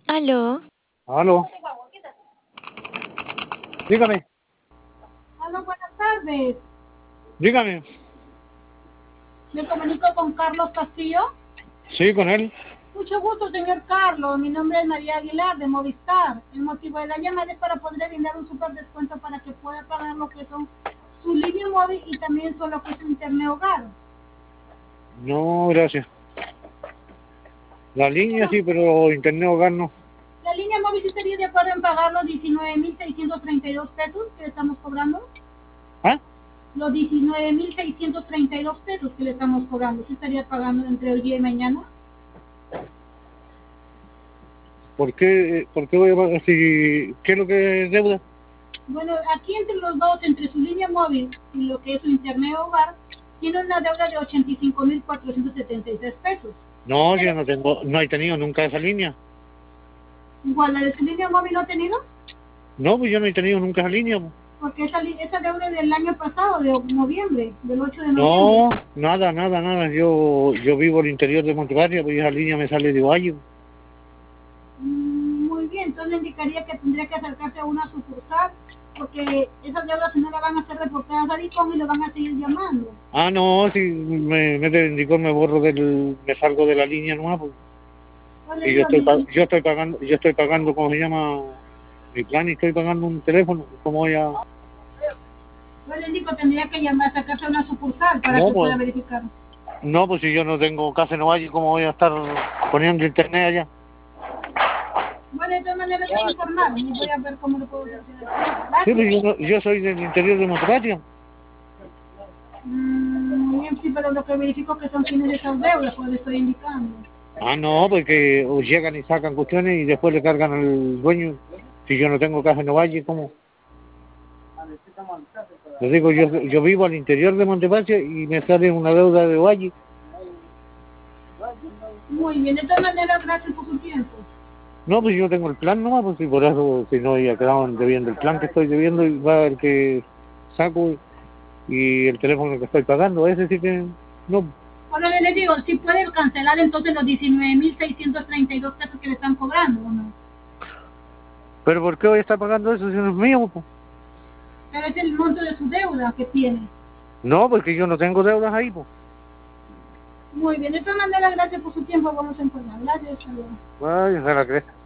Aló, Aló, dígame, Hola, buenas tardes. dígame. Me comunico con Carlos Castillo. Sí, con él. Mucho gusto, señor Carlos. Mi nombre es María Aguilar de Movistar. El motivo de la llamada es para poder brindar un super descuento para que pueda pagar lo que son su línea móvil y también son lo que es su internet hogar. No, gracias. La línea Bueno, sí, pero internet hogar no. la línea móvil sí estaría de acuerdo en pagar los 19.632 pesos que le estamos cobrando. ¿Ah? Los 19.632 pesos que le estamos cobrando. ¿Sí estaría pagando entre hoy día y mañana? ¿Por qué voy a pagar si qué es lo que es deuda? Bueno, aquí entre los dos, entre su línea móvil y lo que es su internet hogar, tiene una deuda de 85.476 pesos. No, Pero, yo no tengo, no he tenido nunca esa línea. igual la de su línea móvil no ha tenido, No, pues yo no he tenido nunca esa línea, pues. porque esa deuda es del año pasado, de noviembre, del 8 de noviembre. No, nada, nada, nada. Yo vivo al interior de Montepatria, pues esa línea me sale de Valle. Muy bien, entonces le indicaría que tendría que acercarse a una sucursal, porque esas deudas si no la van a hacer reportadas a DICOM y le van a seguir llamando. Ah, no, si me indicó, me salgo de la línea nueva, pues. Yo le Y digo, yo estoy pagando, ¿cómo se llama? Mi plan y estoy pagando un teléfono. ¿Cómo voy a...? yo le indico, tendría que llamar, acercarse a una sucursal para No, que pueda pues, verificar. no, pues si yo no tengo casa en Ovalle, ¿cómo voy a estar poniendo internet allá? Bueno, de todas maneras voy a informar y voy a ver cómo lo puedo solucionar. Sí, Gracias. pues yo soy del interior de Montepatria. Muy bien, sí, pero lo que verifico que son fines de esas deudas, pues le estoy indicando. Ah, no, porque llegan y sacan cuestiones y después le cargan al dueño. Si yo no tengo casa en Ovalle, ¿cómo? Les digo, yo vivo al interior de Montepatria y me sale una deuda de Ovalle. Muy bien, de todas maneras, gracias por su tiempo. No, pues yo tengo el plan nomás, pues y por eso, si no, ya quedaban debiendo el plan que estoy debiendo y va el que saco y el teléfono que estoy pagando, ese sí que no. Ahora les digo, si pueden cancelar entonces los 19.632 pesos que le están cobrando, ¿o no? Pero ¿por qué voy a estar pagando eso si no es mío, po? Pero es el monto de su deuda que tiene. No, porque yo no tengo deudas ahí, pues. Muy bien, de todas maneras, gracias por su tiempo, vamos a informar. Gracias, hasta luego. Ay, se la cresta.